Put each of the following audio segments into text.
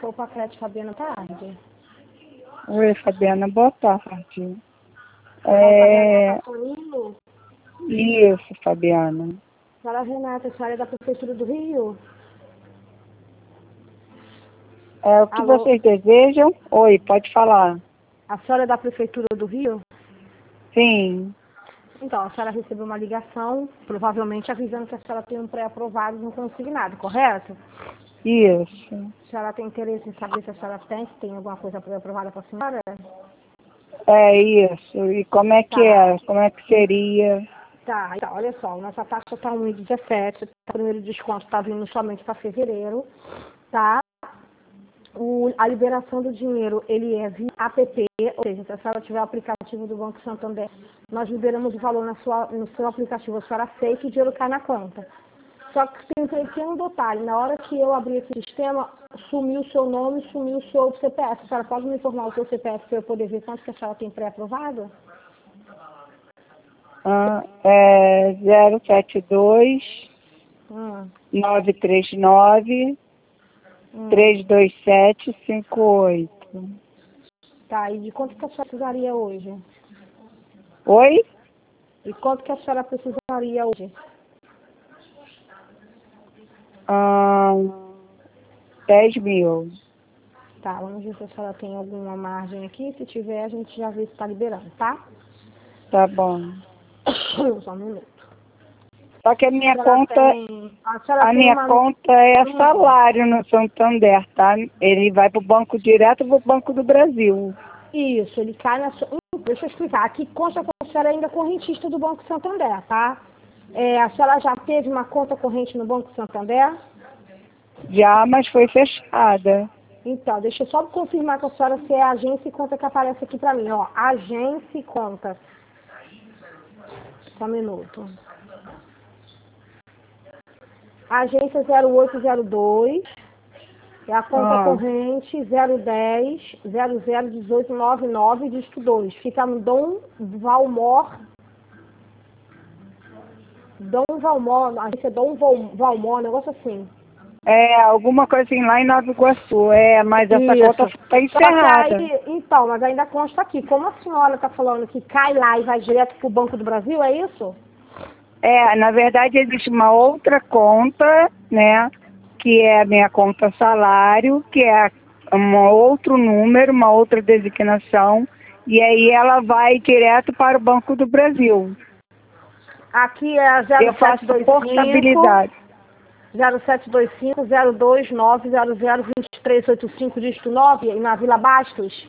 o Pacrete, Fabiana, tarde. Oi, Fabiana, boa tarde. Fabiana Soninho? Isso, Fabiana. Fala, Renata, a senhora é da Prefeitura do Rio? O que Alô? vocês desejam? Oi, pode falar. A senhora é da Prefeitura do Rio? Sim, Então, a senhora recebeu uma ligação, provavelmente avisando que a senhora tem um pré-aprovado no consignado, correto? isso. A senhora tem interesse em saber se a senhora tem, se tem alguma coisa pré-aprovada para a senhora? É isso. E como é que Tá. é? Como é que seria? Tá, então, olha só, nossa taxa está 1,17, o primeiro desconto está vindo somente para fevereiro, tá? A liberação do dinheiro, ele é via app, ou seja, se a senhora tiver o aplicativo do Banco Santander, nós liberamos o valor no seu aplicativo, a senhora aceita e o dinheiro cai na conta. Só que tem um pequeno detalhe, na hora que eu abrir esse sistema, sumiu o seu nome, sumiu o seu CPF. A senhora pode me informar o seu CPF para eu poder ver quanto que a senhora tem pré-aprovado? 072 Hum, 939 hum. 32758. Tá, e de quanto que a senhora precisaria hoje? Oi? E quanto que a senhora precisaria hoje? Ah, 10.000. Tá, vamos ver se a senhora tem alguma margem aqui. Se tiver, a gente já vê se está liberando, tá? Tá bom. Só um minuto. Só que A senhora a tem minha uma... conta é salário no Santander, tá? Ele vai pro banco direto pro Banco do Brasil. Isso, ele cai na sua... Deixa eu explicar. Aqui consta que a senhora é ainda correntista do Banco Santander, tá? A senhora já teve uma conta corrente no Banco Santander? Já, mas foi fechada. Então, deixa eu só confirmar com a senhora se é agência e conta que aparece aqui pra mim, ó. Agência e conta. Só um minuto. Agência 0802. É a conta Ah, corrente 010 001899 dígito 2. Fica no Dom Valmor, agência Valmor, negócio assim. alguma coisa assim lá em Nova Iguaçu. Mas essa conta Isso. tá Só que encerrada. aí, então, mas ainda consta aqui. Como a senhora está falando que cai lá e vai direto para o Banco do Brasil, é isso? Na verdade existe uma outra conta, né? Que é a minha conta salário, que é um outro número, uma outra designação. E aí ela vai direto para o Banco do Brasil. Aqui é a Eu faço 0725 portabilidade. 0725 029 00 2385 dígito 9 na Vila Bastos.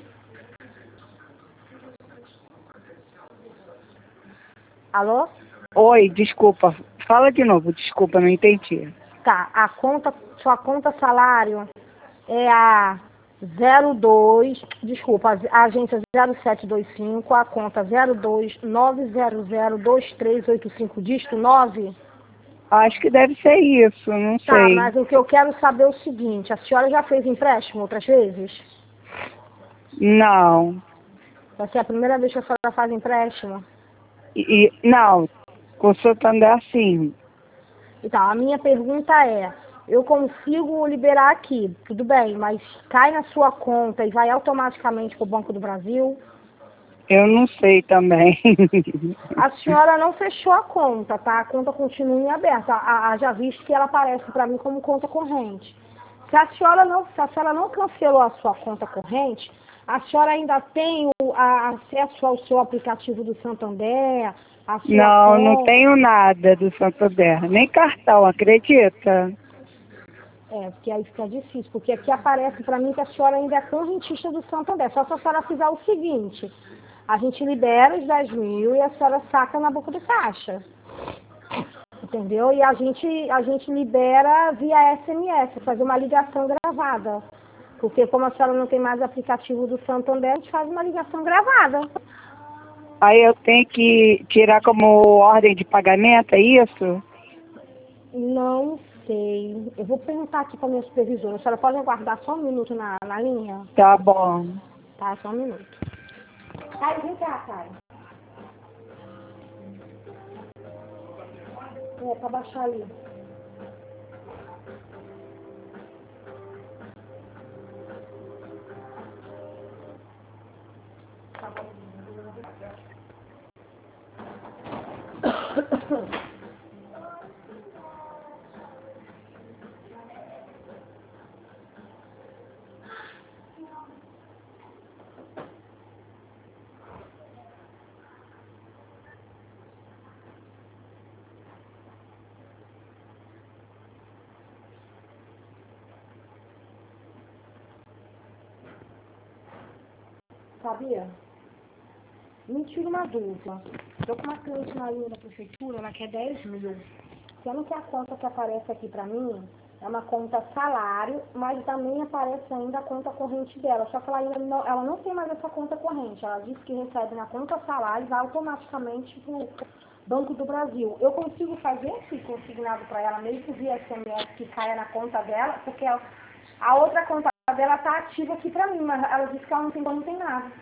Alô? Oi, desculpa. Fala de novo, desculpa, não entendi. Tá, sua conta salário é a 02, desculpa, a agência 0725, a conta 02 900 2385 dígito 9. Acho que deve ser isso, não Tá, sei. mas o que eu quero saber é o seguinte, a senhora já fez empréstimo outras vezes? Não. Essa é a primeira vez que a senhora faz empréstimo? Não, com o Santander sim. Então, a minha pergunta é, eu consigo liberar aqui, tudo bem, mas cai na sua conta e vai automaticamente para o Banco do Brasil? Eu não sei também. A senhora não fechou a conta, tá? A conta continua em aberta. Já visto que ela aparece para mim como conta corrente. Se a senhora não cancelou a sua conta corrente, a senhora ainda tem acesso ao seu aplicativo do Santander, a sua Não, não conta. tenho nada do Santander, nem cartão, acredita? Porque aí fica difícil, porque aqui aparece para mim que a senhora ainda é correntista do Santander. Só se a senhora fizer o seguinte, a gente libera os 10 mil e a senhora saca na boca do caixa. Entendeu? E a gente libera via SMS, fazer uma ligação gravada. Porque como a senhora não tem mais aplicativo do Santander, a gente faz uma ligação gravada. Aí eu tenho que tirar como ordem de pagamento, é isso? Não sei. Eu vou perguntar aqui para minha supervisora. A senhora pode aguardar só um minuto na linha? Tá bom. Tá, só um minuto. Caio, vem cá, Caio. Pra baixar ali. Sabia? Me tira uma dúvida. Estou com uma cliente na linha da prefeitura, ela quer 10 mil. Sendo que a conta que aparece aqui para mim é uma conta salário, mas também aparece ainda a conta corrente dela. Só que ela não tem mais essa conta corrente. Ela disse que recebe na conta salário e vai automaticamente para o Banco do Brasil. Eu consigo fazer esse consignado para ela, mesmo via SMS que caia na conta dela, porque a outra conta dela está ativa aqui para mim, mas ela disse que ela não tem nada.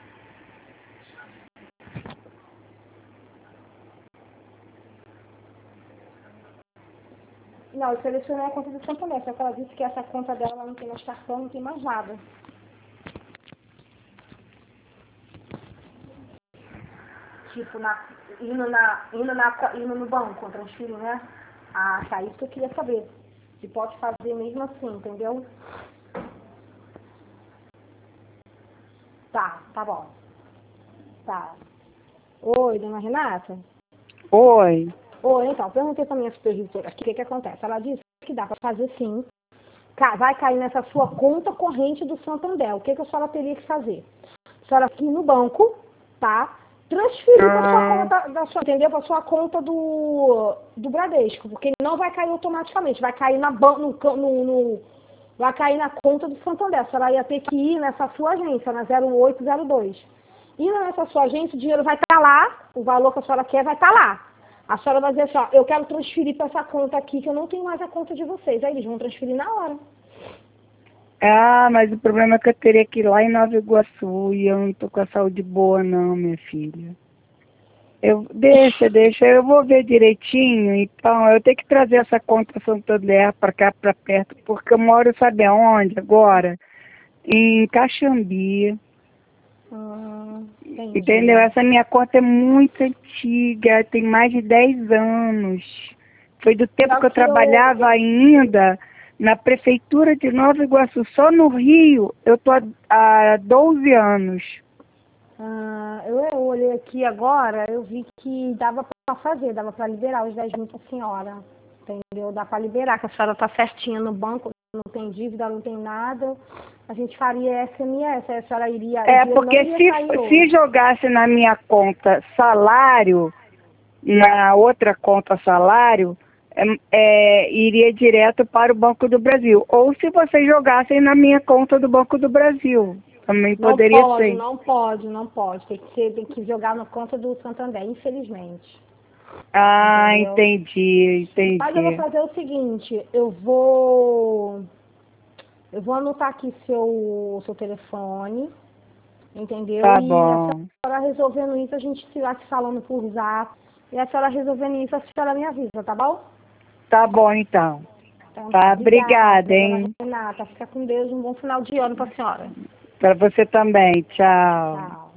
Não, eu selecionei a conta do Santander, só que ela disse que essa conta dela ela não tem mais cartão, não tem mais nada. Tipo, indo no banco, transferir, né? Ah, tá, isso que eu queria saber. Se pode fazer mesmo assim, entendeu? Tá bom. Tá. Oi, dona Renata? Oi. Oi, então, perguntei pra minha supervisora aqui o que acontece. Ela disse que dá pra fazer sim. Vai cair nessa sua conta corrente do Santander. O que a senhora teria que fazer? A senhora aqui no banco, tá? Transferir para sua conta, entendeu? Para sua conta do Bradesco, porque não vai cair automaticamente, vai cair vai cair na conta do Santander. A senhora ia ter que ir nessa sua agência, na 0802. E nessa sua agência, o dinheiro vai estar lá, o valor que a senhora quer vai estar lá. A senhora vai dizer assim, ó, eu quero transferir para essa conta aqui, que eu não tenho mais a conta de vocês. Aí eles vão transferir na hora. Ah, mas o problema é que eu teria que ir lá em Nova Iguaçu e eu não tô com a saúde boa não, minha filha. Deixa, eu vou ver direitinho, então eu tenho que trazer essa conta Santander para cá, para perto, porque eu moro, sabe aonde agora? Em Caxambi. Entendeu? Essa minha conta é muito antiga, tem mais de 10 anos. Foi do tempo que eu trabalhava ainda na prefeitura de Nova Iguaçu, só no Rio, eu tô há 12 anos. Eu olhei aqui agora, eu vi que dava para fazer, dava para liberar os 10 mil para a senhora, entendeu? Dá para liberar, que a senhora tá certinha no banco, não tem dívida, não tem nada. A gente faria SMS, a senhora iria... Porque se jogasse na minha conta salário, na outra conta salário, iria direto para o Banco do Brasil. Ou se vocês jogassem na minha conta do Banco do Brasil, também poderia ser. Não pode. Tem que jogar na conta do Santander, infelizmente. Ah, entendi. Mas eu vou fazer o seguinte, eu vou anotar aqui seu telefone, entendeu? Tá e bom. a senhora resolvendo isso, a gente se vai se falando por zap. E a senhora resolvendo isso, a senhora me avisa, tá bom? Tá bom, então. Tá, obrigada, hein? Renata, fica com Deus, um bom final de ano pra senhora. Para você também. Tchau. Tchau.